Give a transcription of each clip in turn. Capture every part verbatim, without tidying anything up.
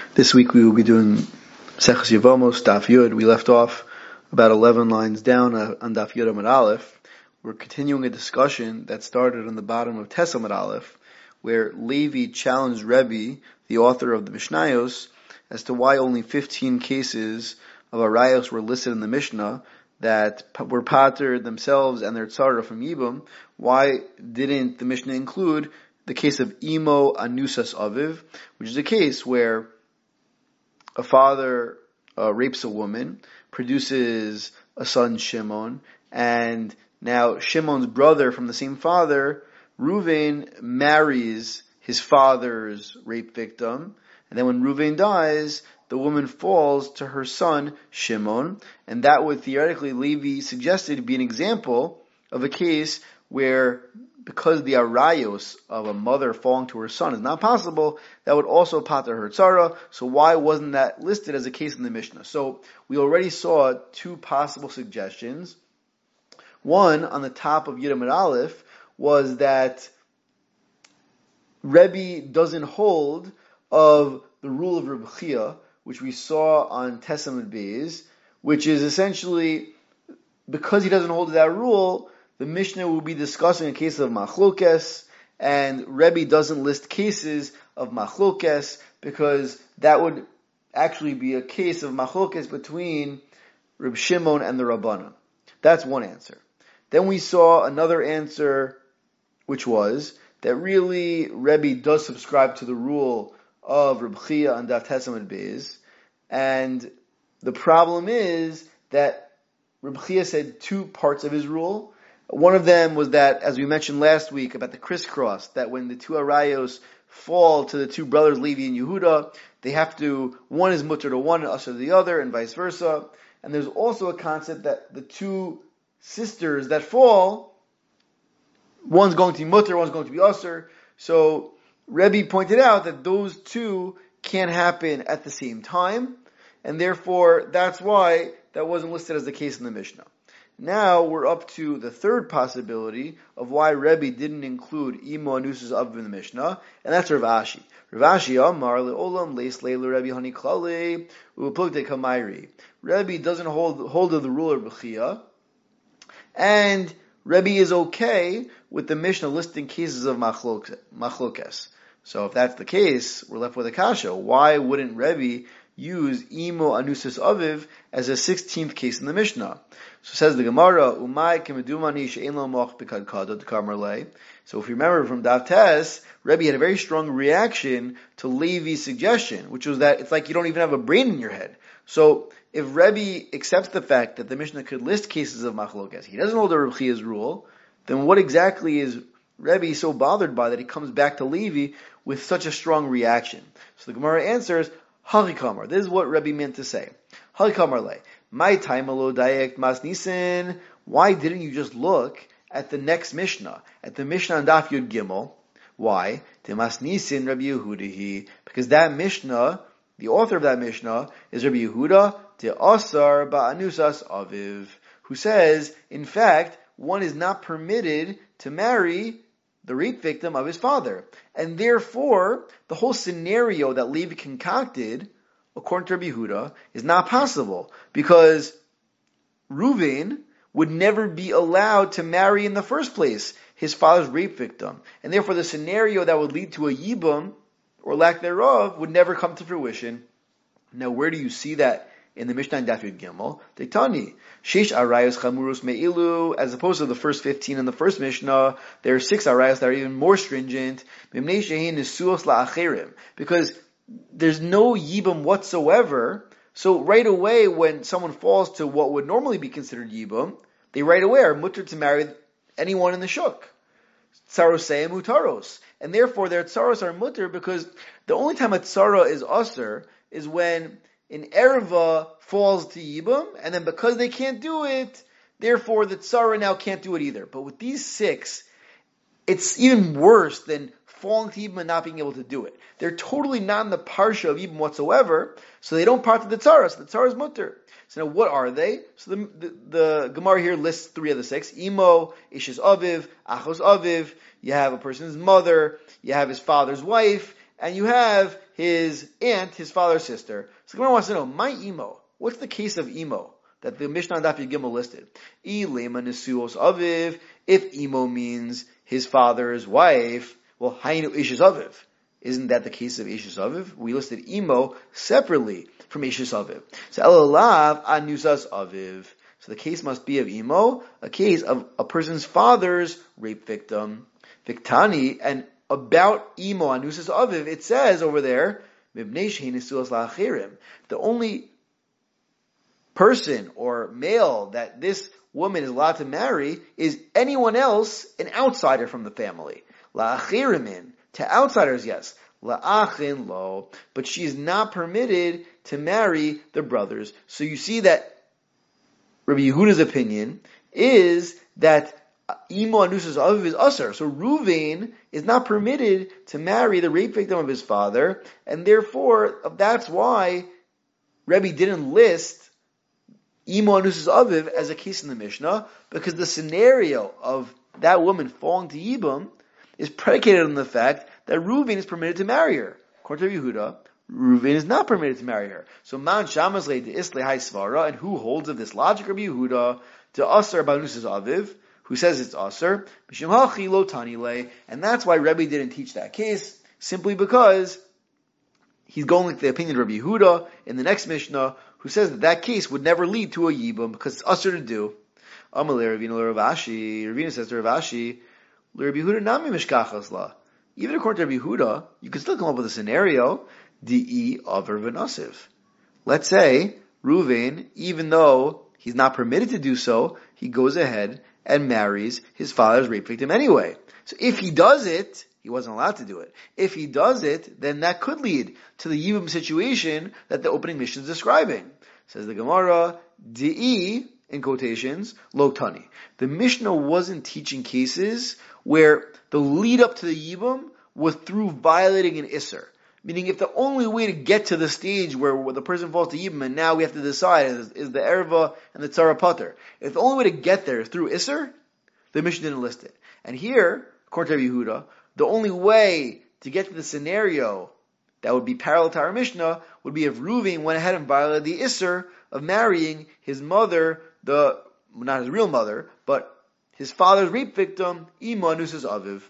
This week we will be doing Seches Yevamos, Daf Yud. We left off about eleven lines down on Daf Yud Amud Aleph. We're continuing a discussion that started on the bottom of Tes Amud Aleph, where Levi challenged Rebbe, the author of the Mishnayos, as to why only fifteen cases of Arayos were listed in the Mishnah that were pater themselves and their tzara from Yibum. Why didn't the Mishnah include the case of Imo Anusas Aviv, which is a case where a father uh, rapes a woman, produces a son Shimon, and now Shimon's brother from the same father, Reuven, marries his father's rape victim, and then when Reuven dies, the woman falls to her son Shimon, and that would theoretically, Levi suggested, be an example of a case where, because the arayos of a mother falling to her son is not possible, that would also pater her tzara. So why wasn't that listed as a case in the Mishnah? So we already saw two possible suggestions. One, on the top of Yud Amud Aleph, was that Rebbe doesn't hold of the rule of Reb Chia, which we saw on Tes Amud Beis, which is essentially, because he doesn't hold to that rule, the Mishnah will be discussing a case of machlokes, and Rebbe doesn't list cases of machlokes because that would actually be a case of machlokes between Reb Shimon and the Rabbanan. That's one answer. Then we saw another answer, which was that really Rebbe does subscribe to the rule of Reb Chia and Daf Tes Amud Beis, and the problem is that Reb Chia said two parts of his rule. One of them was that, as we mentioned last week about the crisscross, that when the two arayos fall to the two brothers Levi and Yehuda, they have to, one is mutter to one and usher to the other, and vice versa. And there's also a concept that the two sisters that fall, one's going to be mutter, one's going to be usher. So Rebbe pointed out that those two can't happen at the same time, and therefore that's why that wasn't listed as the case in the Mishnah. Now we're up to the third possibility of why Rebbe didn't include Imo Anusas Aviv in the Mishnah, and that's Rav Ashi. Rav Ashi Amar le'olam leis leilu Rebbe Hani Klali u'plugte kamayri. Rebbe doesn't hold hold of the rule of Reb Chia, and Rebbe is okay with the Mishnah listing cases of machlokes. So if that's the case, we're left with a kasha. Why wouldn't Rebbe use Imo Anusas Aviv as a sixteenth case in the Mishnah? So says the Gemara, Umay kemedumani she'en lo moch b'kad kadot karmerlei. So if you remember from Daf Tes, Rebbe had a very strong reaction to Levi's suggestion, which was that it's like you don't even have a brain in your head. So if Rebbe accepts the fact that the Mishnah could list cases of machlokes, he doesn't hold the Reb Chia's rule, then what exactly is Rebbe so bothered by that he comes back to Levi with such a strong reaction? So the Gemara answers, Hachikamar. This is what Rebbe meant to say. Hachikamar le. My time alo dayak mas nisin. Why didn't you just look at the next Mishnah, at the Mishnah on Daf Yud Gimel? Why? Te mas nisin Rabbi Yehuda. Because that Mishnah, the author of that Mishnah, is Rabbi Yehuda te asar ba'anusas aviv, who says, in fact, one is not permitted to marry the rape victim of his father. And therefore, the whole scenario that Levi concocted, according to Rabbi Yehuda, is not possible, because Reuven would never be allowed to marry in the first place his father's rape victim. And therefore the scenario that would lead to a yibum, or lack thereof, would never come to fruition. Now where do you see that in the Mishnah in Daf Yud Gimel? Deitani, Sheish arayos chamurus me'ilu, as opposed to the first fifteen in the first Mishnah, there are six arayos that are even more stringent, Mimnei shehin nisuos la'acherim, because there's no yibum whatsoever. So right away, when someone falls to what would normally be considered yibum, they right away are mutter to marry anyone in the shuk. Tsaroseim utaros. And therefore their tsaros are mutter, because the only time a tsara is usr is when an erva falls to yibum, and then because they can't do it, therefore the tsara now can't do it either. But with these six, it's even worse than falling to Yibum and not being able to do it. They're totally not in the parsha of Yibum whatsoever, so they don't part of the tzara, so the tzara is mutter. So now what are they? So the, the, the Gemara here lists three of the six. Imo, Ishes Aviv, Achos Aviv, you have a person's mother, you have his father's wife, and you have his aunt, his father's sister. So the Gemara wants to know, my imo, what's the case of imo that the Mishnah on Daf Gimel listed? Ilema nesuos aviv, if imo means his father's wife, well, hainu ishes aviv. Isn't that the case of ishes aviv? We listed imo separately from ishes aviv. So elalav anusas aviv. So the case must be of imo, a case of a person's father's rape victim. Viktani, and about imo anusas aviv, it says over there, the only person or male that this woman is allowed to marry is anyone else, an outsider from the family. La'achirimin, to outsiders, yes. La'achin lo, but she is not permitted to marry the brothers. So you see that Rabbi Yehuda's opinion is that imo anusas aviv is usher. So Ruvain is not permitted to marry the rape victim of his father, and therefore that's why Rebbe didn't list imo anusas aviv as a case in the Mishnah, because the scenario of that woman falling to Yibum is predicated on the fact that Ruvain is permitted to marry her. According to Yehuda, Ruvain is not permitted to marry her. So man shamas le de isle hai svara, and who holds of this logic of Yehuda to usher banusas aviv, who says it's aser, and that's why Rebbe didn't teach that case, simply because he's going with the opinion of Rabbi Yehuda in the next Mishnah, who says that that case would never lead to a yibum because it's aser to do. Amalei Ravina Rav Ashi, Ravina says to Rav Ashi, Rabbi Yehuda nami mishkachas la. Even according to Rabbi Yehuda, you can still come up with a scenario, di aver v'nasiv. Let's say Ruvain, even though he's not permitted to do so, he goes ahead and marries his father's rape victim anyway. So if he does it, he wasn't allowed to do it. If he does it, then that could lead to the Yibum situation that the opening Mishnah is describing. Says the Gemara, Di'i, in quotations, Lo Tani. The Mishnah wasn't teaching cases where the lead up to the Yibum was through violating an Isser. Meaning if the only way to get to the stage where, where the person falls to Yibum and now we have to decide is, is the Erva and the Tzara Pater. If the only way to get there is through Isser, the Mishnah didn't list it. And here, according to Yehuda, the only way to get to the scenario that would be parallel to our Mishnah would be if Ruvain went ahead and violated the Isser of marrying his mother, the not his real mother, but his father's rape victim, Ima Nusas Aviv.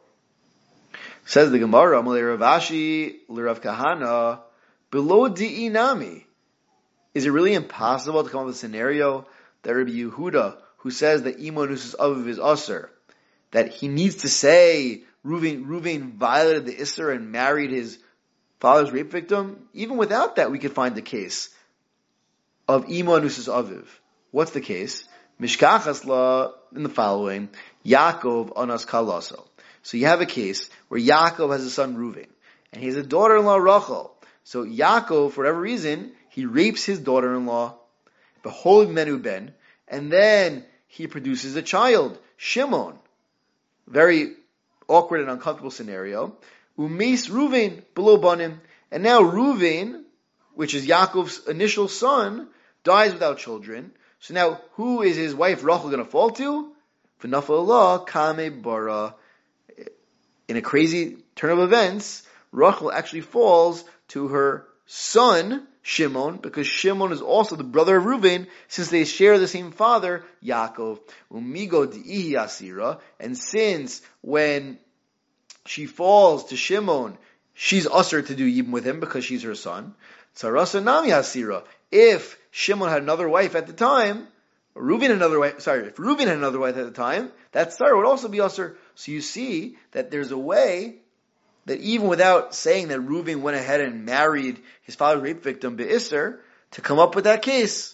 Says the Gemara, Amalei Rav Ashi, L'Rav Kahana, below Di'i Nami. Is it really impossible to come up with a scenario that Rabbi Yehuda, who says that Ima Nusas Aviv is Aser, that he needs to say Ruvain, Ruvain violated the Isser and married his father's rape victim? Even without that, we could find the case of Ima Nusas Aviv. What's the case? Mishkachas la, in the following, Yaakov Anas Kalaso. So you have a case where Yaakov has a son Ruvain, and he has a daughter-in-law Rachel. So Yaakov, for whatever reason, he rapes his daughter-in-law, Behold Menu Ben, and then he produces a child, Shimon. Very awkward and uncomfortable scenario. Umeis Ruvain below Banim, and now Ruvain, which is Yaakov's initial son, dies without children. So now, who is his wife Rachel going to fall to? V'nafal Allah Kame Bara. In a crazy turn of events, Rachel actually falls to her son, Shimon, because Shimon is also the brother of Reuven, since they share the same father, Yaakov. Umigo di'ihi asira, and since when she falls to Shimon, she's usher to do yibum with him because she's her son. Tzarasa nami asira. If Shimon had another wife at the time, Reuven had another wife, sorry, if Reuven had another wife at the time, that Sarah would also be usher. So you see that there's a way that even without saying that Reuven went ahead and married his father's rape victim, Be'isser, to come up with that case.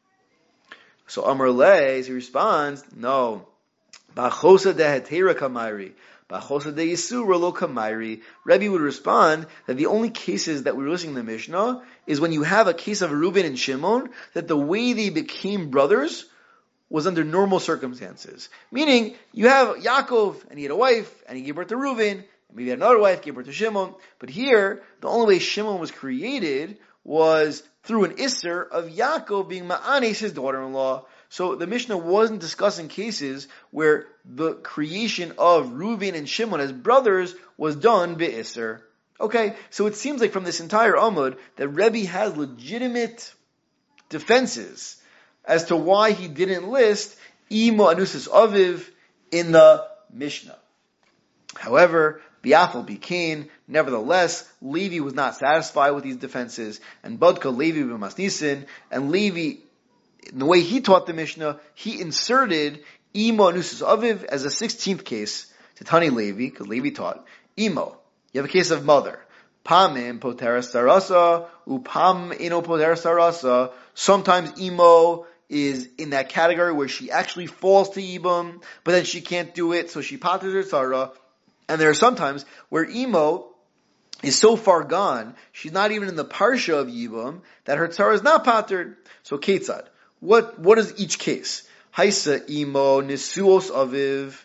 So Amar Le, he responds, no. Ba'chosa de hetera kamairi. Ba'chosa de yisura lo kamairi. Rebbe would respond that the only cases that we're listening to the Mishnah is when you have a case of Reuven and Shimon, that the way they became brothers was under normal circumstances. Meaning, you have Yaakov, and he had a wife, and he gave birth to Reuven, and maybe he had another wife, gave birth to Shimon. But here, the only way Shimon was created was through an Isser of Yaakov being Ma'anes, his daughter-in-law. So the Mishnah wasn't discussing cases where the creation of Reuven and Shimon as brothers was done Be'isser. Okay, so it seems like from this entire Amud that Rebbe has legitimate defenses as to why he didn't list Imo Anusas Aviv in the Mishnah. However, Biafal Bikain, nevertheless, Levi was not satisfied with these defenses, and Bodka Levi b'Masnisin, and Levi, in the way he taught the Mishnah, he inserted Imo Anusas Aviv as a sixteenth case to Tani Levi, because Levi taught Imo. You have a case of mother. Pamim poteras sarasa, upam ino poteras sarasa. Sometimes Imo is in that category where she actually falls to Yibam, but then she can't do it, so she paters her tzara. And there are sometimes where Imo is so far gone, she's not even in the parsha of Yibam, that her tzara is not patered. So Ketzad, what, what is each case? Haisa Imo nisuos aviv,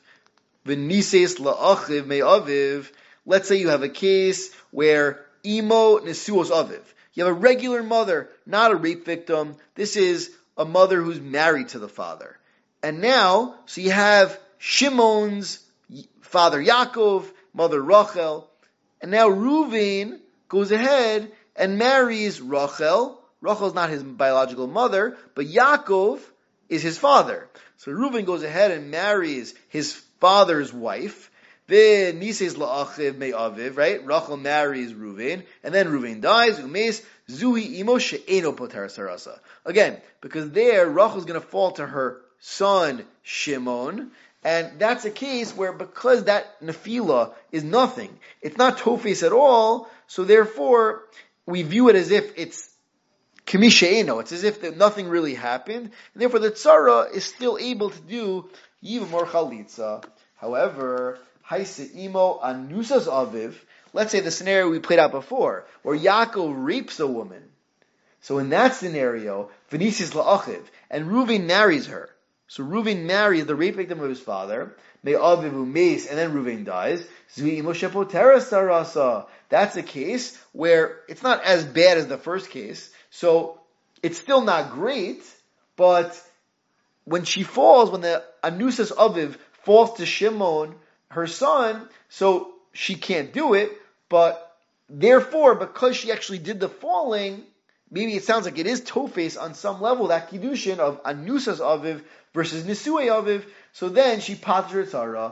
v'nises la'achiv me aviv. Let's say you have a case where Imo nisuos aviv. You have a regular mother, not a rape victim. This is a mother who's married to the father. And now, so you have Shimon's father Yaakov, mother Rachel, and now Reuven goes ahead and marries Rachel. Rachel's not his biological mother, but Yaakov is his father. So Reuven goes ahead and marries his father's wife. Nises la'achiv me'aviv, right? Rachel marries Reuven, and then Reuven dies. Umes zuhi imo she'eno poteras sarasa. Again, because there Rachel's going to fall to her son Shimon, and that's a case where because that nefila is nothing, it's not tofes at all. So therefore, we view it as if it's kamishe'eno. It's as if that nothing really happened, and therefore the tzara is still able to do yivam or chalitza. However, Haise imo anusas aviv. Let's say the scenario we played out before, where Yaakov rapes a woman. So in that scenario, Venisis la'achiv, and Reuven marries her. So Reuven marries the rape victim of his father, may aviv umeis, and then Reuven dies. Zvi imo shepoteras sarasa. That's a case where it's not as bad as the first case, so it's still not great, but when she falls, when the anusas aviv falls to Shimon, her son, so she can't do it, but therefore, because she actually did the falling, maybe it sounds like it is tofes on some level, that kiddushin of anusas aviv versus nisue aviv, so then she paters her tzara.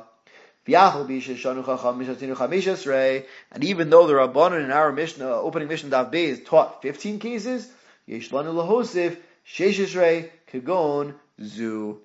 And even though the Rabbanan in our Mishnah, opening Mishnah Daf Beis, taught fifteen cases, yesh lanu lahosif sheshes kagon zu.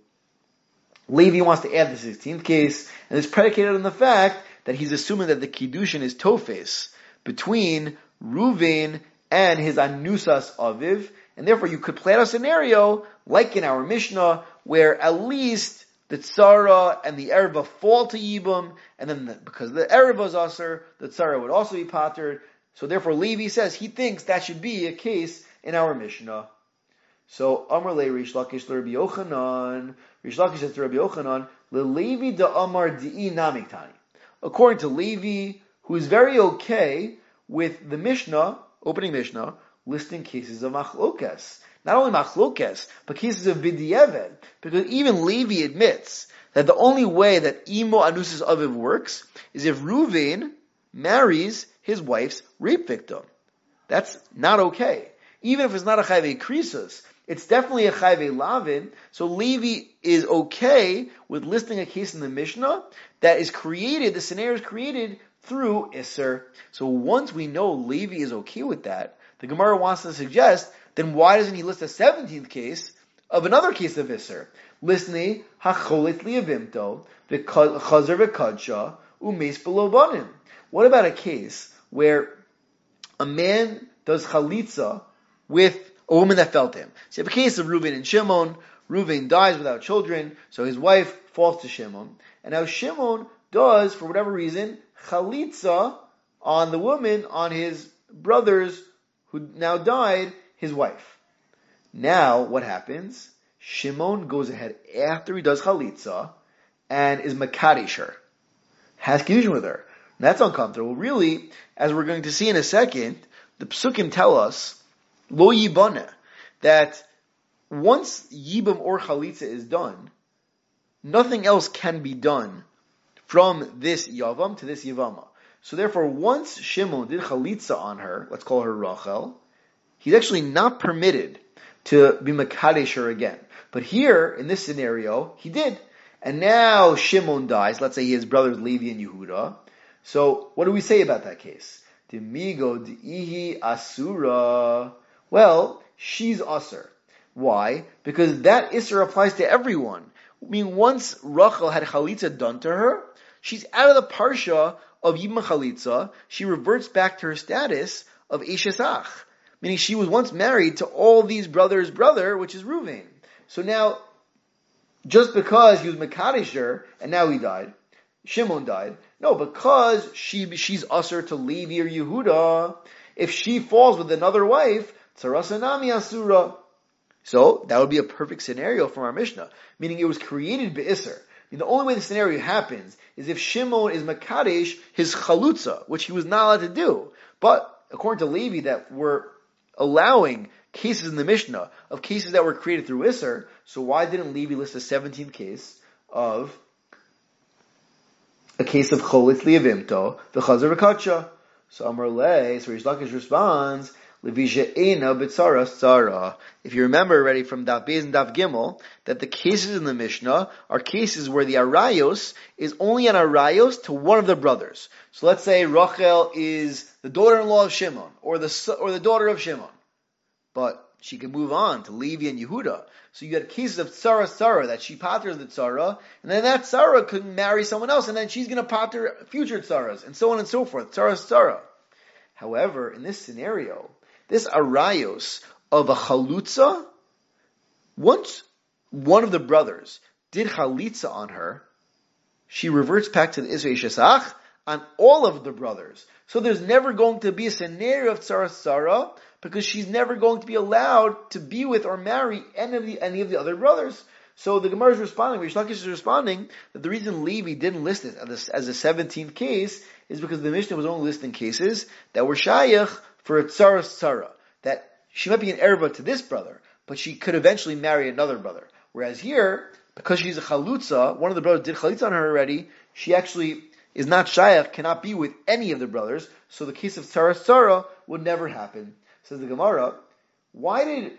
Levi wants to add the sixteenth case, and it's predicated on the fact that he's assuming that the kiddushin is tofes between Reuven and his anusas aviv, and therefore you could plan a scenario like in our Mishnah where at least the tzara and the erva fall to Yibam, and then the, because the erva is aser, the tzara would also be patered. So therefore Levi says he thinks that should be a case in our Mishnah. So Amar le Rish Lakish le Rabbi Yochanan. Rish Lakish says to Rabbi Yochanan, le Levi da Amar di'i namiktani. According to Levi, who is very okay with the Mishnah, opening Mishnah, listing cases of machlokas. Not only machlokas, but cases of b'di'evet. Because even Levi admits that the only way that imo anusas aviv works is if Reuven marries his wife's rape victim. That's not okay. Even if it's not a chayve krisus, it's definitely a chayve lavin. So Levi is okay with listing a case in the Mishnah that is created, the scenario is created through Isser. So once we know Levi is okay with that, the Gemara wants to suggest, then why doesn't he list a seventeenth case of another case of Isser? Listni hacholet liavimto, the chazer v'kadsha, umeis below banim. What about a case where a man does chalitza with a woman that fell to him? So you have a case of Reuven and Shimon. Reuven dies without children, so his wife falls to Shimon. And now Shimon does, for whatever reason, chalitza on the woman, on his brothers who now died, his wife. Now, what happens? Shimon goes ahead after he does chalitza and is makadesh her, has kiddushin with her. And that's uncomfortable. Really, as we're going to see in a second, the psukim tell us, lo yibana, that once yibam or chalitza is done, nothing else can be done from this yavam to this yavama. So therefore, once Shimon did chalitza on her, let's call her Rachel, he's actually not permitted to be makadesh her again. But here, in this scenario, he did. And now Shimon dies. Let's say he has brothers Levi and Yehuda. So what do we say about that case? Demigo dihi asura. Well, she's asur. Why? Because that isur applies to everyone. I mean, once Rachel had chalitza done to her, she's out of the parsha of Yibam Chalitza. She reverts back to her status of Eshesach. Meaning she was once married to all these brothers' brother, which is Reuven. So now, just because he was Mekadesh her, and now he died, Shimon died, no, because she she's usher to Levi or Yehuda, if she falls with another wife, Tsarasanami Asura. So, that would be a perfect scenario from our Mishnah. Meaning it was created Be'isr. I mean, the only way the scenario happens is if Shimon is Mekadesh his Chalutza, which he was not allowed to do. But, according to Levi, that we're allowing cases in the Mishnah of cases that were created through Isser, so why didn't Levi list a seventeenth case of a case of Cholitz Liavimto, the Chazar V'Katsha? So Amar Le, so Rish Lakish responds, Levisha Eina B'Tzara Tzara. If you remember already from Daf Beis and Daf Gimel, that the cases in the Mishnah are cases where the Arayos is only an Arayos to one of the brothers. So let's say Rachel is the daughter-in-law of Shimon, or the or the daughter of Shimon. But she can move on to Levi and Yehuda. So you had cases of Tzara Tzara, that she paters the Tzara, and then that Tzara could marry someone else, and then she's going to pater future Tzaras, and so on and so forth. Tzara Tzara. However, in this scenario, this Arayos of a Chalutza, once one of the brothers did Chalitza on her, she reverts back to the Isra Shesach on all of the brothers. So there's never going to be a scenario of Tzara Tzara, because she's never going to be allowed to be with or marry any of the, any of the other brothers. So the Gemara is responding, Rish Lakish is responding, that the reason Levi didn't list it as a, as a seventeenth case is because the Mishnah was only listing cases that were shayach for a Tzara Tzara. That she might be an erva to this brother, but she could eventually marry another brother. Whereas here, because she's a Chalutza, one of the brothers did Chalitza on her already, she actually is not shayach, cannot be with any of the brothers, so the case of Tzara Tzara would never happen. Says the Gemara, why did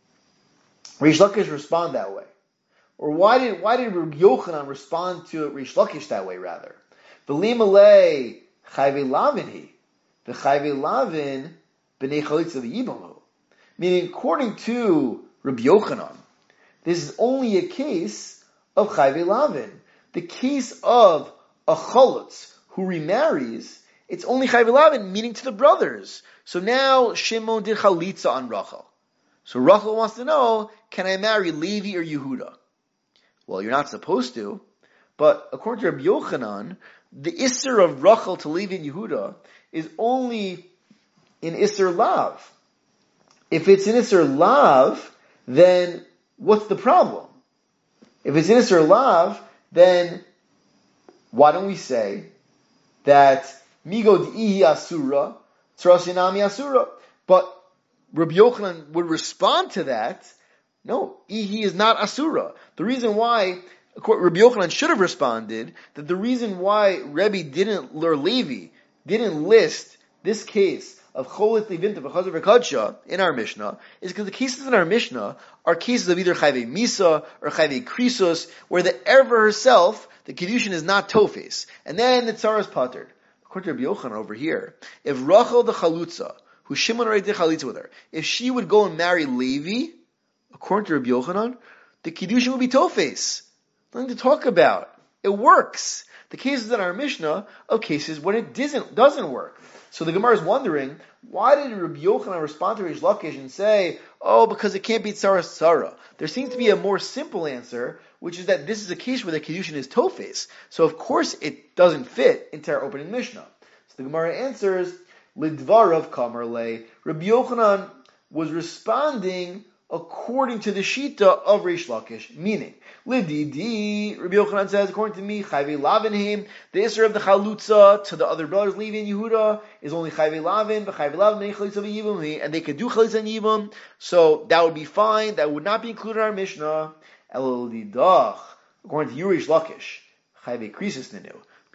Rish Lakish respond that way? Or why did why did Rabbi Yochanan respond to Rish Lakish that way rather? V'limalei chayve lavin he, v'chayve lavin b'nei chalitza v'yibamu. Meaning, according to Rabbi Yochanan, this is only a case of chayve lavin. The case of a chalutz who remarries, it's only chayve lavin, meaning to the brothers. So now Shimon did chalitza on Rachel. So Rachel wants to know, can I marry Levi or Yehuda? Well, you're not supposed to, but according to Rabbi Yochanan, the Isser of Rachel to Levi and Yehuda is only in Isser Lav. If it's in Isser Lav, then what's the problem? If it's in Isser Lav, then why don't we say that Migo Di'i Asura, Tzrasinami Asura? But Rabbi Yochanan would respond to that, no, Ihi is not Asura. The reason why, Rabbi Yochanan should have responded, that the reason why Rebbe didn't, or Levi, didn't list this case of Cholet Levinta V'Chazar V'Kadsha in our Mishnah, is because the cases in our Mishnah are cases of either Chayve Misa or Chayve Krisos, where the Erva herself, the Kedushin is not Tofes. And then the Tzara is pattered. According to Rabbi Yochanan over here, if Rachel the Chalutza, who Shimon already did Chalitza with her, if she would go and marry Levi, according to Rabbi Yochanan, the Kiddushin would be Tofes. Nothing to talk about. It works. The cases in our Mishnah of cases when it doesn't, doesn't work. So the Gemara is wondering, why did Rabbi Yochanan respond to Rish Lakish and say, oh, because it can't be Tzara Tzara? There seems to be a more simple answer, which is that this is a case where the Kiddushin is Tofes. So of course it doesn't fit into our opening Mishnah. So the Gemara answers, Lidvarav Kamarle. Rabbi Yochanan was responding according to the Shita of Rish Lakish, meaning, Lididi, Rabbi Yochanan says, according to me, Chayve Lavinhim, the Isser of the Chalutza to the other brothers, Levi and Yehuda, is only Chayve Lavin, but Chayve Lavin, Chalitza v'Yibum, and they could do Chalitza and Yibum, so that would be fine, that would not be included in our Mishnah. Elodidach, according to you, Rish Lakish, Chayve Krisis Nenu,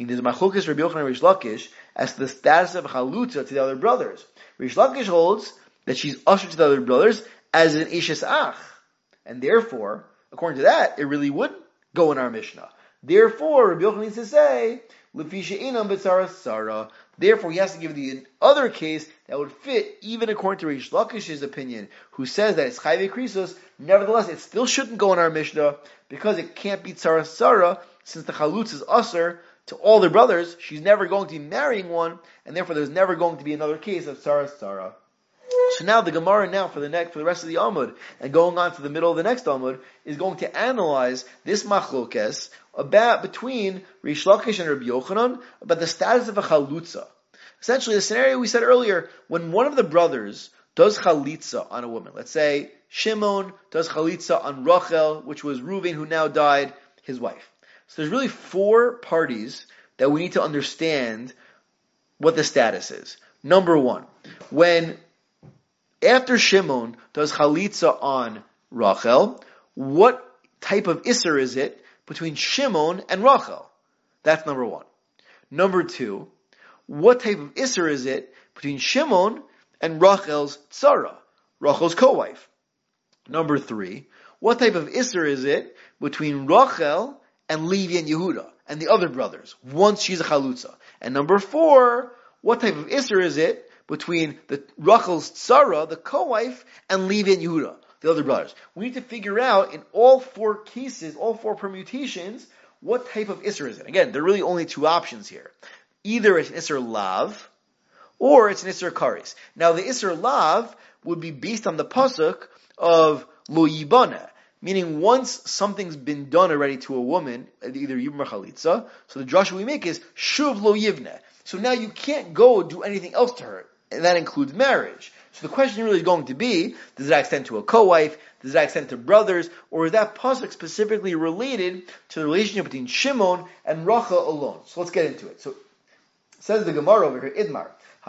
Meaning there's machlokas Rabbi Yochanan and Rish Lakish as to the status of chalutza to the other brothers. Rish Lakish holds that she's usher to the other brothers as an ishes ach. And therefore, according to that, it really would go in our Mishnah. Therefore, Rabbi Yochanan needs to say, Lefi she'inam b'tzara tzara. Therefore, he has to give the other case that would fit, even according to Rish Lakish's opinion, who says that it's chayve krisos. Nevertheless, it still shouldn't go in our Mishnah because it can't be tzara tzara, since the chalutz is usher to all the brothers. She's never going to be marrying one, and therefore there's never going to be another case of tzara tzara. So now the Gemara now for the next, for the rest of the Amud, and going on to the middle of the next Amud, is going to analyze this machlokes about between Rish Lakish and Rabbi Yochanan about the status of a chalutza. Essentially, the scenario we said earlier, when one of the brothers does chalitza on a woman, let's say Shimon does chalitza on Rachel, which was Reuven, who now died, his wife. So there's really four parties that we need to understand what the status is. Number one, when after Shimon does chalitza on Rachel, what type of isser is it between Shimon and Rachel? That's number one. Number two, what type of isser is it between Shimon and Rachel's tzara, Rachel's co-wife? Number three, what type of isser is it between Rachel and Levi and Yehuda and the other brothers once she's a chalutza? And number four, what type of isser is it between the Rachel's tzara, the co-wife, and Levi and Yehuda, the other brothers? We need to figure out in all four cases, all four permutations, what type of isser is it. Again, there are really only two options here. Either it's an isser lav, or it's an isser karis. Now the isser lav would be based on the pasuk of lo yibana, meaning once something's been done already to a woman, either yibum or chalitza, so the drasha we make is shuv lo yivne. So now you can't go do anything else to her, and that includes marriage. So the question really is going to be, does that extend to a co-wife? Does that extend to brothers? Or is that pasuk specifically related to the relationship between Shimon and Rachel alone? So let's get into it. So says the Gemara over here, Idmar.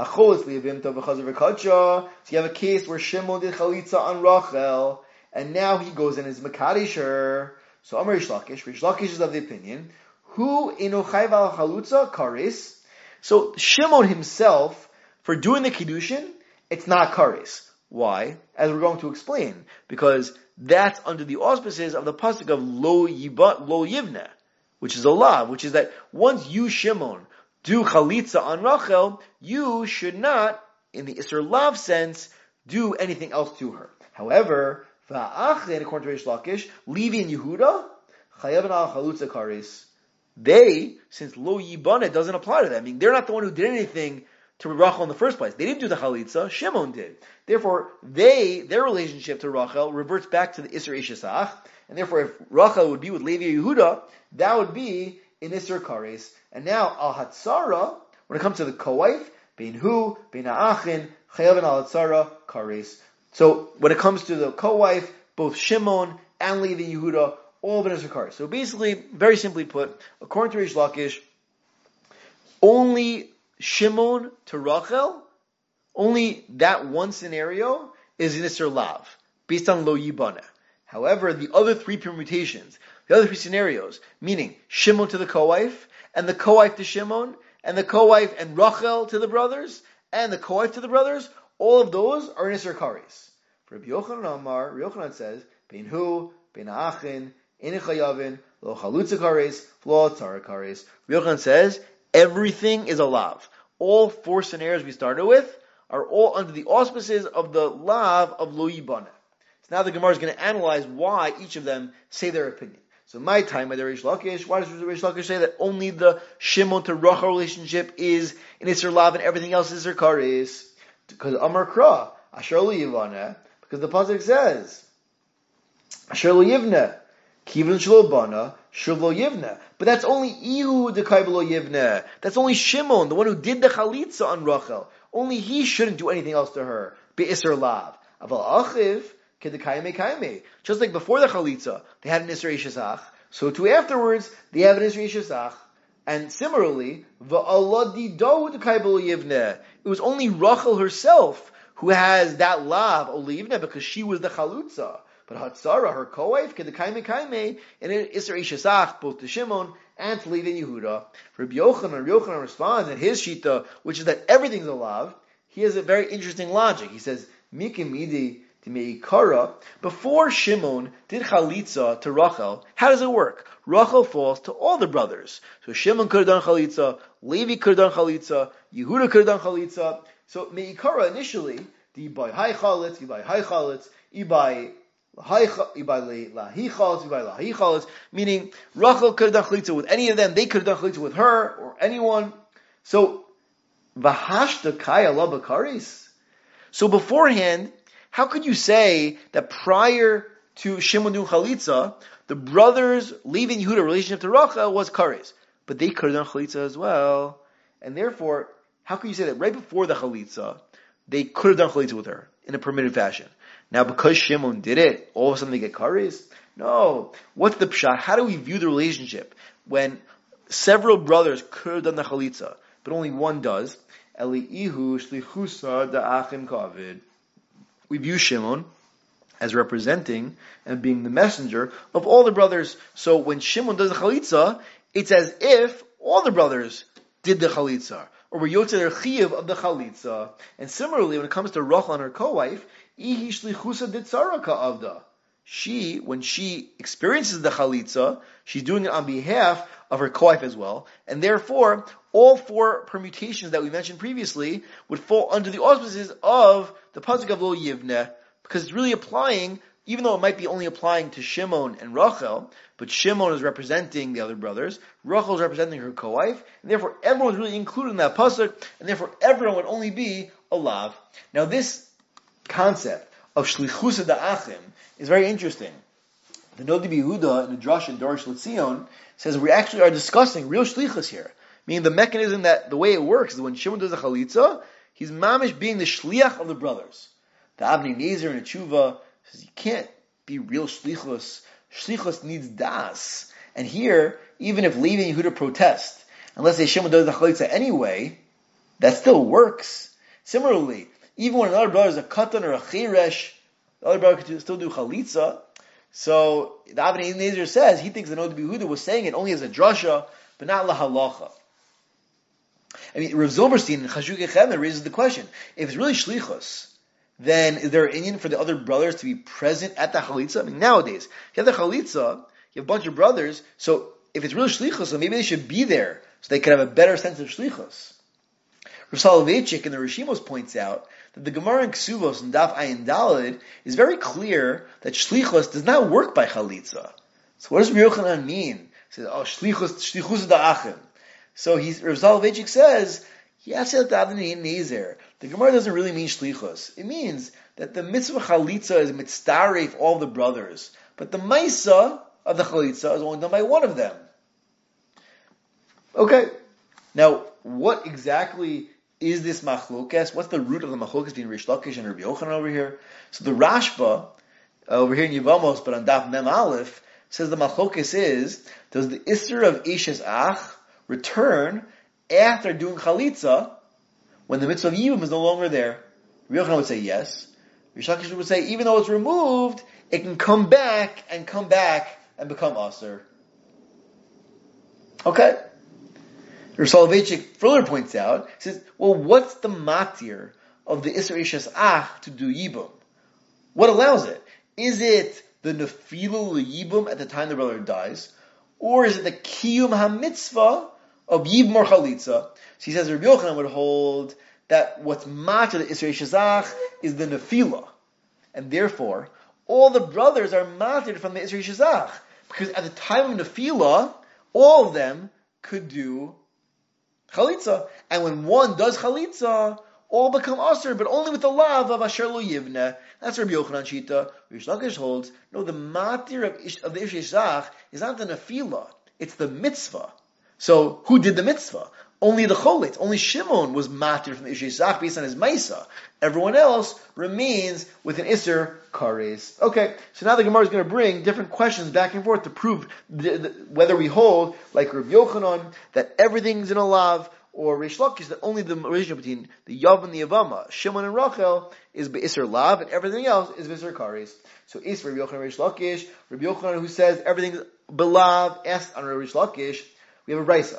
So you have a case where Shimon did chalitza on Rachel, and now he goes and is makadisher. So Amar Rish Lakish, Rish Lakish is of the opinion, who inu chayv al chalutza karis. So Shimon himself, for doing the kiddushin, it's not karis. Why? As we're going to explain, because that's under the auspices of the pasuk of lo yibat lo yivne, which is a law, which is that once you Shimon do chalitza on Rachel, you should not, in the Isser Lav sense, do anything else to her. However, va'achin, according to Rish Lakish, Levi and Yehuda, chayav al chalutza karis. They, since lo yibana doesn't apply to them, I mean, they're not the one who did anything to Rachel in the first place. They didn't do the chalitza, Shimon did. Therefore, they, their relationship to Rachel reverts back to the Isser Ishesach, and therefore if Rachel would be with Levi or Yehuda, that would be in Isser Kares. And now, al hatzara, when it comes to the co-wife, bein hu, bein ha'achin, chayavin al hatzara, kares. So, when it comes to the co-wife, both Shimon and Levi Yehuda, all been Isser Kares. So basically, very simply put, according to Rish Lakish, only Shimon to Rachel, only that one scenario is in Isser Lav, based on lo yibana. However, the other three permutations, the other three scenarios, meaning Shimon to the co-wife, and the co-wife to Shimon, and the co-wife and Rachel to the brothers, and the co-wife to the brothers, all of those are in Isser Kares. For Rabbi Yochanan Amar, Rabbi Yochanan says, Bein hu, bein ha'achin, ein chayavin, lo chalutza kares, lo tzara kares. Rabbi Yochanan says, everything is a lav. All four scenarios we started with are all under the auspices of the lav of lo yibana. So now the Gemara is going to analyze why each of them say their opinion. So my time by the Rish Lakish, why does Rish Lakish say that only the Shimon to Rachel relationship is in Isser Lav and everything else is Isser Kares? Because Amar Kra, Asher lo yivana, because the pasuk says, Asher lo yivna, kivin shlo bana, shuv lo yivna. But that's only Ihu dekayv lo yivna. That's only Shimon, the one who did the chalitza on Rachel. Only he shouldn't do anything else to her. Be Isser Lav. Aval achiv, just like before the chalitza, they had an Isser Ishesach, so too afterwards, they have an Isser Ishesach. And similarly, it was only Rachel herself who has that lav, olivne, because she was the chalutza. But Hatzara, her co-wife, in an Isser Ishesach, both to Shimon and to Levi and Yehuda. Rabbi Yochanan, Rabbi Yochanan responds that his shita, which is that everything's a lav, he has a very interesting logic. He says, Mikim midi Meikara, before Shimon did chalitza to Rachel, how does it work? Rachel falls to all the brothers. So Shimon could have done chalitza, Levi could have done chalitza, Yehuda could have done chalitza. So Meikara initially, the by high chalitz, you buy high chalitz, you buy lahi chalitz, you buy lahi chalitz, meaning Rachel could have done chalitza with any of them, they could have done chalitza with her, or anyone. So, Vahashta kaya la bakaris. So beforehand, how could you say that prior to Shimon doing chalitza, the brothers leaving Yehuda relationship to Rachel was kares, but they could have done chalitza as well, and therefore, how could you say that right before the chalitza, they could have done chalitza with her in a permitted fashion? Now, because Shimon did it, all of a sudden they get kares? No. What's the pshat? How do we view the relationship when several brothers could have done the chalitza, but only one does? Eliihu shlichusa da'achim kavid. We view Shimon as representing and being the messenger of all the brothers. So when Shimon does the chalitza, it's as if all the brothers did the chalitza, or were yotzer chiyuv of the chalitza. And similarly, when it comes to Rachel and her co-wife, ihi shlichusa ditzara ka'avda. She, when she experiences the chalitza, she's doing it on behalf of her co-wife as well, and therefore, all four permutations that we mentioned previously would fall under the auspices of the pasuk of Lo Yivneh, because it's really applying, even though it might be only applying to Shimon and Rachel, but Shimon is representing the other brothers, Rachel is representing her co-wife, and therefore everyone is really included in that pasuk, and therefore everyone would only be a lav. Now this concept of shlichus da'achim is very interesting. The Nodi Yehuda in the Drush in Dorish L'Tzion says we actually are discussing real shlichus here. Meaning the mechanism that, the way it works is when Shimon does a chalitza, he's mamish being the shliach of the brothers. The Avnei Nezer in the Tshuva says you can't be real shlichus. Shlichus needs das. And here, even if Levi and Yehuda protest, unless they Shimon does the chalitza anyway, that still works. Similarly, even when another brother is a katan or a chiresh, the other brother could still do chalitza. So the Avnei Nezer says he thinks the Nodi Yehuda was saying it only as a drasha, but not la halacha. I mean, Rav Zilberstein in Chashukei Chemer raises the question: if it's really shlichus, then is there an Indian for the other brothers to be present at the chalitza? I mean, nowadays you have the chalitza, you have a bunch of brothers, so if it's really shlichus, so maybe they should be there so they could have a better sense of shlichus. Rav Soloveitchik in the Rishimos points out that the Gemara in Ksuvos and Daf Ayin Daled is very clear that shlichus does not work by chalitza. So what does Rabbi Yochanan mean? He says, oh, shlichus, shlichus da'achim. So he's, Rav Soloveitchik says, yes, the Gemara doesn't really mean shlichus. It means that the mitzvah chalitza is mitzdaref all the brothers, but the maisa of the chalitza is only done by one of them. Okay. Now, what exactly is this machlokes? What's the root of the machlokes between Rish Lakish and Rabbi Yochanan over here? So the Rashba, uh, over here in Yevamos, but on Daf Mem Aleph, says the machlokes is, does the Isser of Ishes Ach return after doing chalitza when the mitzvah of Yibum is no longer there? Rabbi Yochanan would say yes. Rish Lakish would say even though it's removed, it can come back and come back and become Aser. Okay. Rav Soloveitchik further points out, says, well, what's the matir of the Isser Ishes Ach to do Yibum? What allows it? Is it the Nefilu Yibum at the time the brother dies? Or is it the Kiyum HaMitzvah of Yibum or Chalitza? So he says Rabbi Yochanan would hold that what's matir the Isser Ishes Ach is the Nefila. And therefore, all the brothers are matir from the Isser Ishes Ach. Because at the time of Nefila, all of them could do chalitza, and when one does chalitza, all become aser, but only with the lav of asher lo yivneh. That's Rabbi Yochanan Shita. Rish Lakish holds, no, the matir of, ish, of the Ish Yishach is not the nefila, it's the mitzvah. So, who did the mitzvah? Only the cholit. Only Shimon was matir from the Ish Yishach based on his maisa. Everyone else remains with an iser kares. Okay, so now the Gemara is going to bring different questions back and forth to prove the, the, whether we hold, like Rabbi Yochanan, that everything's in a lav, or Rish Lakish, that only the relationship between the Yav and the Yavama, Shimon and Rachel, is Be'isr Lav, and everything else is Be'isr Kares. So is Rabbi Yochanan Rish Lakish, Rabbi Yochanan who says everything's Belav, asked on Rish Lakish, We have a brisa.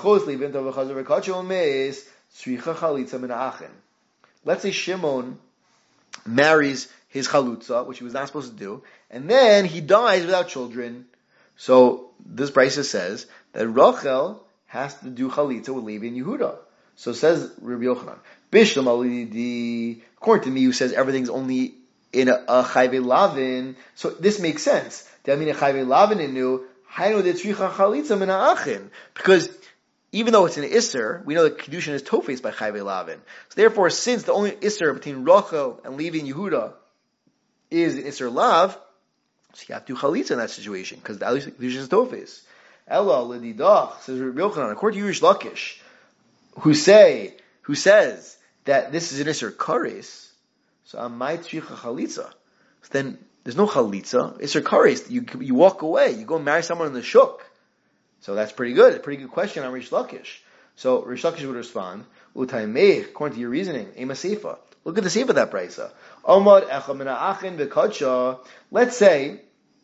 Let's say Shimon marries his chalutza, which he was not supposed to do, and then he dies without children. So this brisa says that Rachel has to do chalitza with Levi and Yehuda. So says Rabbi Yochanan, Bishlam alidi, according to me, who says everything's only in a, a chayve lavin. So this makes sense. That mean a chayve lavin inu haynu de tzricha chalitza min ha'achin, because even though it's an isser, we know that kedushin is tofes by chayve lavin. So therefore, since the only isser between Rachel and Levi and Yehuda is an isser lav, so you have to do chalitza in that situation because at least kedushin is tofes. Ella l'didach, says Rabbi Yochanan, according to Yurish Lakish, who say, who says that this is an isser kares, so amay tzricha chalitza. So then there's no chalitza, isser kares. You you walk away, you go marry someone in the shuk. So that's pretty good. A pretty good question on Rish Lakish. So Rish Lakish would respond, Utaymeh, according to your reasoning, Ema Seifa. Look at the Seifa of that brisa. Omad echa min ha'achin v'kadsha. Let's say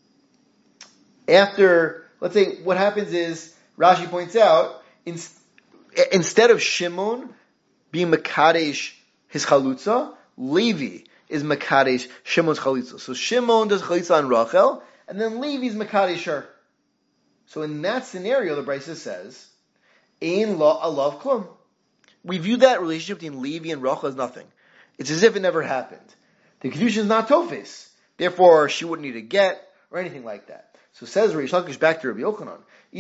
after. Let's say what happens is, Rashi points out, in, instead of Shimon being Makadesh his Chalutza, Levi is Makadesh Shimon's Chalutza. So Shimon does Chalutza on Rachel, and then Levi's Makadesh her. So in that scenario, the Brisa says, Ein la alav klum. We view that relationship between Levi and Rachel as nothing. It's as if it never happened. The Kedushin is not Tofes. Therefore, she wouldn't need a get, or anything like that. So says Rish Lakish back to Rabbi Yochanan,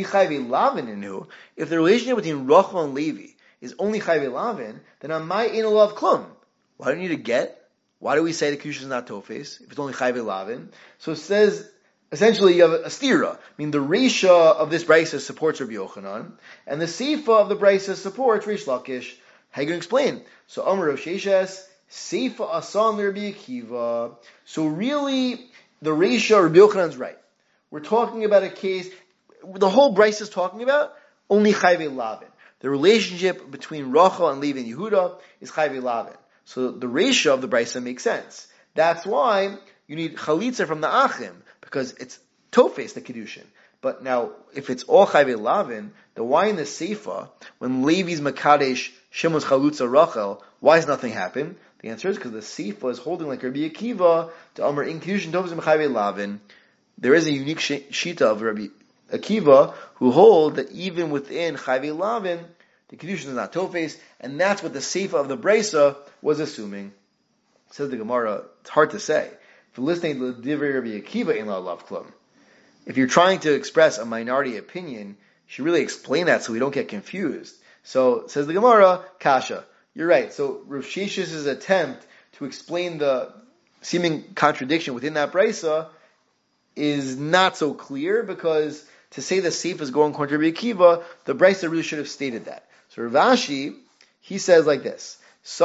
if the relationship between Rachel and Levi is only chayve lavin, then amay ein alav klum. Why do you need a get? Why do we say the kedusha is not tofes if it's only chayve lavin? So it says essentially you have a stira. I mean the reisha of this brisa supports Rabbi Yochanan, and the seifa of the brisa supports Rish Lakish. How are you going to explain? So Amar Rav Sheshes, seifa asan Rabbi Akiva. So really, the reisha Rabbi Yochanan's right. We're talking about a case, the whole brisa is talking about only chayve lavin. The relationship between Rachel and Levi and Yehuda is chayve lavin. So the ratio of the brisa makes sense. That's why you need chalitza from the achim, because it's tofes, the kedushin. But now, if it's all chayve lavin, then why in the seifa, when Levi's makadesh Shimon's chalutza Rachel, why does nothing happen? The answer is because the seifa is holding like Rabbi Akiva to Amar in kedushin tofes chayve lavin. There is a unique shita of Rabbi Akiva who hold that even within chayve lavin, the kedushin is not tofes, and that's what the seifa of the brisa was assuming. Says the Gemara, it's hard to say. If you're listening to the divrei Rabbi Akiva in la lav klum, if you're trying to express a minority opinion, you should really explain that so we don't get confused. So says the Gemara, kasha, you're right. So Rav Shesh's attempt to explain the seeming contradiction within that brisa is not so clear, because to say the seifa is going according to Rabbi Akiva, the brisa really should have stated that. So Rav Ashi, he says like this: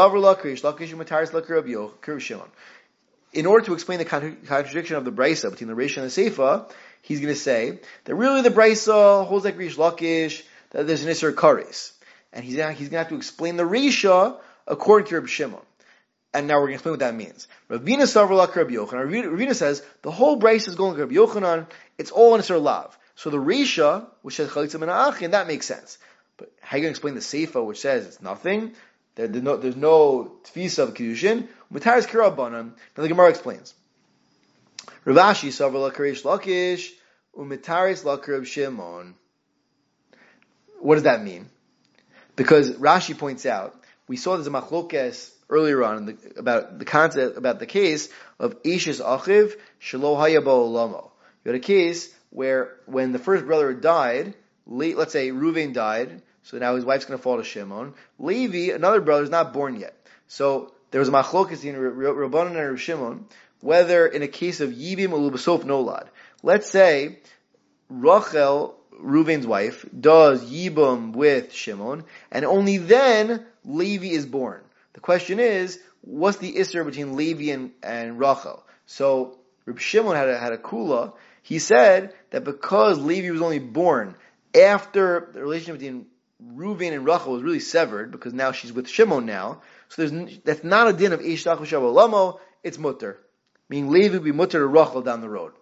in order to explain the contradiction of the brisa between the Reisha and the Seifa, he's going to say that really the brisa holds like Rish Lakish, that there's an Isser Kares, and he's he's going to have to explain the Reisha according to Rabbi Shimon. And now we're going to explain what that means. Ravina Savralak Rabbi Yochanan. Ravina says the whole brisa is going like Rabbi Yochanan. It's all an Isser Lav. So the Reisha, which says Chalitza Min Ha'achin, that makes sense. But how are you going to explain the Seifa, which says it's nothing? There, there's no, there's no tfisa of kedushin. Mutaris kirabanan. Now the Gemara explains. Rav Ashi Savralak Rish Lakish umitaris lakrab Shimon. What does that mean? Because Rashi points out, we saw there's a machlokes earlier on in the, about the concept, about the case of Ishis Achiv Shelo Haya Ba'olamo. You had a case where when the first brother died, let's say Reuven died, so now his wife's going to fall to Shimon. Levi, another brother, is not born yet. So there was a machlokes in Rabbanan and Rav Shimon, whether in a case of Yibim or Lubasof Nolad. Let's say Rachel, Reuven's wife, does Yibum with Shimon, and only then Levi is born. The question is, what's the isser between Levi and, and Rachel? So Reb Shimon had a, had a kula. He said that because Levi was only born after the relationship between Reuven and Rachel was really severed, because now she's with Shimon now, so there's that's not a din of Eish Tach V'Shav Olamo, it's mutter. Meaning Levi would be mutter to Rachel down the road.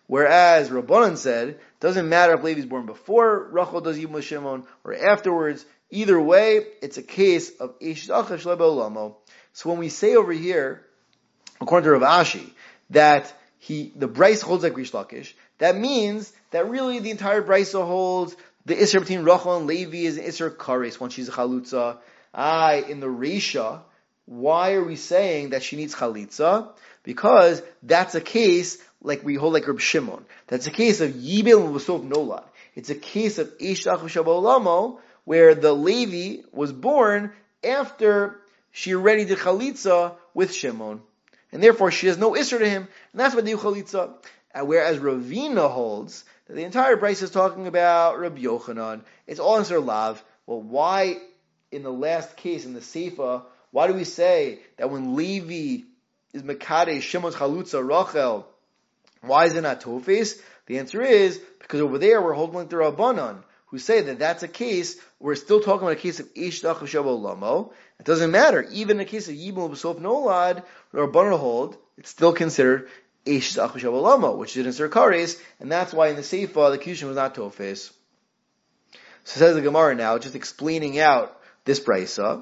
Whereas Rabbanan said, doesn't matter if Levi is born before Rachel does Yibum with Shimon or afterwards. Either way, it's a case of Eish Achav Shelo B'Olamo. So when we say over here, according to Rav Ashi, that he the Bryce holds like Rish Lakish, that means that really the entire Bryce holds the Isser between Rachel and Levi is an Isser Kares when she's a Chalutza. Ah, in the Reisha, why are we saying that she needs Chalitza? Because that's a case like we hold like Reb Shimon. That's a case of Yibel V'Sov Nolad. It's a case of Eish Achav Shelo B'Olamo, where the Levi was born after she already did Chalitza with Shimon. And therefore she has no Isser to him, and that's why they do Chalitza. And whereas Ravina holds that the entire Bryce is talking about Rabbi Yochanan, it's all Isser Lav. Well, why in the last case, in the Seifa, why do we say that when Levi is Mekadesh, Shimon's Chalutza, Rachel, why is it not Tofes? The answer is, because over there we're holding the Rabbanan, who say that that's a case, we're still talking about a case of Eish Achav Shelo B'Olamo. It doesn't matter. Even in the case of Yibum B'Sof Nolad, the Rabbanan hold, it's still considered Eish Achav Shelo B'Olamo, which is in Isser Kares, and that's why in the Seifa, the Kiddushin was not Tofes. So says the Gemara now, just explaining out this Brisa.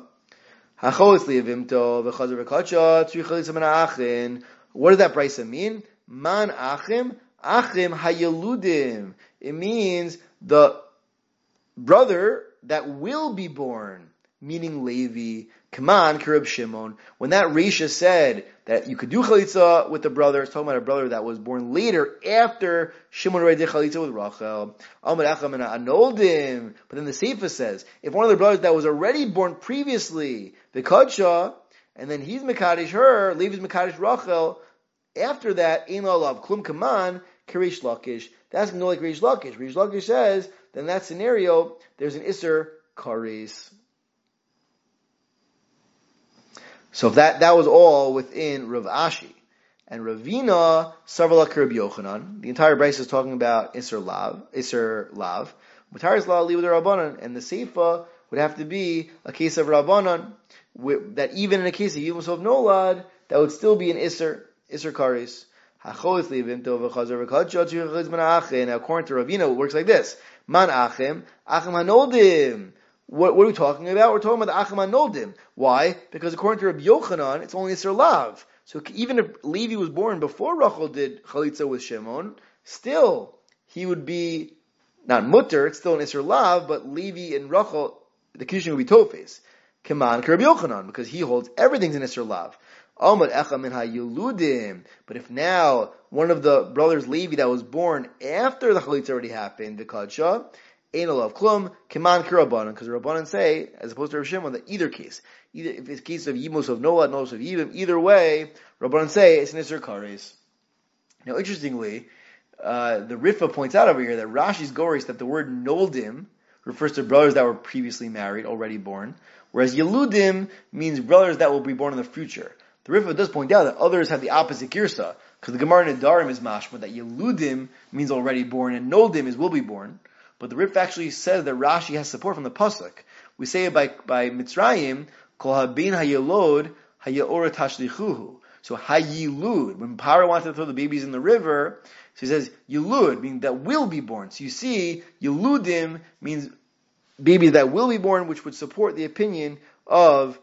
What does that Brisa mean? Man achim, achim hayeludim. It means the brother that will be born, meaning Levi, Kaman, Kereb Shimon. When that Reisha said that you could do Chalitza with the brother, it's talking about a brother that was born later, after Shimon already did Chalitza with Rachel. Amar Echam and Anoldim. But then the Seifa says, if one of the brothers that was already born previously, the Kadsha, and then he's Mekadesh her, Levi's Mekadesh Rachel, after that, Ein Lalav, Klum Kaman, Kerish Lakish. That's going to know like Rish Lakish. Rish Lakish says, then in that scenario, there's an Isser Kares. So if that, that was all within Rav Ashi. And Ravina, Sarvala Kerb Yochanan. The entire Bryce is talking about Isser Lav, Isser Lav. Mataris La Li with the Rabbanan. And the Seifa would have to be a case of Rabbanan, that even in a case of Yibum B'Sof Nolad, that would still be an Isser, Isser Kares. Now, according to Ravina, it works like this. Man achim, achim hanoldim. What, what are we talking about? We're talking about the achim hanoldim. Why? Because according to Rabbi Yochanan, it's only Isser Lav. So even if Levi was born before Rachel did Chalitza with Shimon, still, he would be, not mutter, it's still an Isser Lav, but Levi and Rachel, the Kiddushin would be Tofes. Kaman Rabbi Yochanan, because he holds everything's an Isser Lav. But if now one of the brothers Levi that was born after the Chalitza already happened, the Kadsha, Ein Lalav Klum, Kaman K'Rabbanan, because the Rabbanan say, as opposed to Rav Shimon, that either case, either if it's a case of Yibum of Nolad, Nolad of Yibum, either way, Rabbanan say it's an Isser Kares. Now, interestingly, uh, the Rifa points out over here that Rashi's Goris that the word Noldim refers to brothers that were previously married, already born, whereas Yeludim means brothers that will be born in the future. The Rifa does point out that others have the opposite girsa, because the Gemara in Nedarim is mashma that Yeludim means already born and Noldim is will be born. But the Rifa actually says that Rashi has support from the pasuk. We say it by by Mitzrayim, Kol habin hayelod hayeora tashlichuhu. So hayilud, when Paro wanted to throw the babies in the river, so he says Yelud, meaning that will be born. So you see, Yeludim means babies that will be born, which would support the opinion of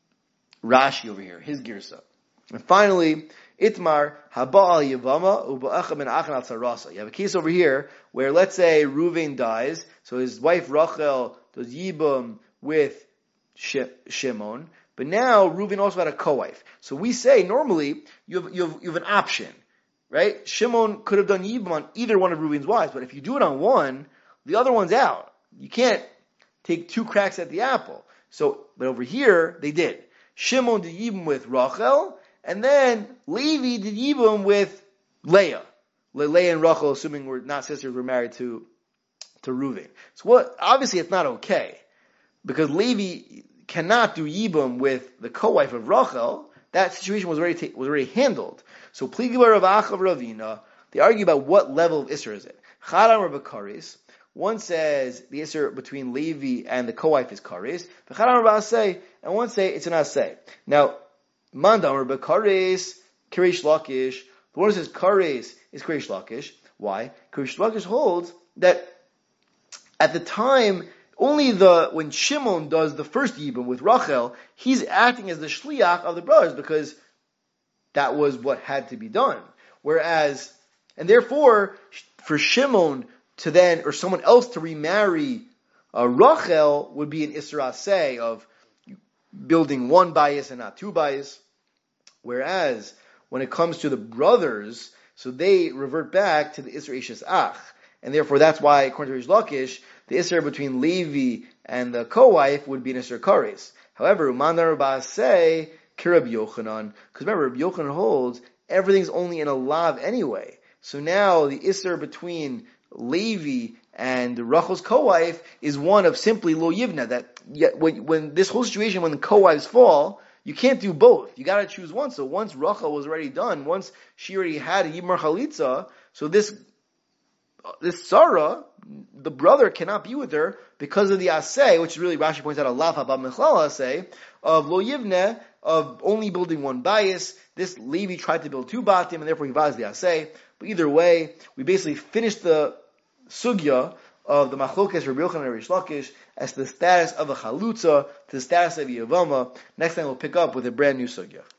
Rashi over here, his girsa. And finally, Itmar Haba'al Yavama Uba'acham and Achan al Sarasa. You have a case over here where, let's say, Reuven dies, so his wife Rachel does Yibum with Shimon, but now Reuven also had a co-wife. So we say normally you have you have you have an option, right? Shimon could have done Yibum on either one of Reuven's wives, but if you do it on one, the other one's out. You can't take two cracks at the apple. So, but over here they did. Shimon did Yibum with Rachel, and then Levi did Yibum with Leah. Le- Leah and Rachel, assuming we're not sisters, were married to, to Reuven. So what, obviously it's not okay, because Levi cannot do Yibum with the co-wife of Rachel. That situation was already, ta- was already handled. So, Pligibar Rav Achav Ravina, they argue about what level of Isser is it. Chadam Rabbi Kares, one says the Isser between Levi and the co-wife is Kares, and one say it's an Asay. Now, Mandam Rabbi Kares, Kerish Lakish, the one who says Kares is Kerish Lakish. Why? Because Rish Lakish holds that at the time, only the when Shimon does the first Yibum with Rachel, he's acting as the shliach of the brothers because that was what had to be done. Whereas, and therefore, for Shimon to then, or someone else to remarry uh, Rachel would be an Isra Aseh of building one bias and not two bias. Whereas, when it comes to the brothers, so they revert back to the Isra Ishes Ach. And therefore, that's why, according to Rish Lakish, the Isra between Levi and the co-wife would be an Isra Kares. However, Umandar Rabba say, Kirab Yochanan, because remember, Rabbi Yochanan holds everything's only in a lav anyway. So now the Isra between Levi and Rachel's co-wife is one of simply Lo Yivna, that when, when this whole situation, when the co-wives fall, you can't do both. You gotta choose one. So once Rachel was already done, once she already had a Yibmar Chalitza, so this This Sarah, the brother cannot be with her because of the Aseh, which is really, Rashi points out, a Lav Haba Mechlal Aseh, of Lo Yivneh, of only building one bias. This Levi tried to build two Batim, and therefore he violates the Aseh. But either way, we basically finished the Sugya of the Machlokes Rabbi Yochanan and Rish Lakish as to the status of a Chalutza, to the status of a Yavama. Next time we'll pick up with a brand new Sugya.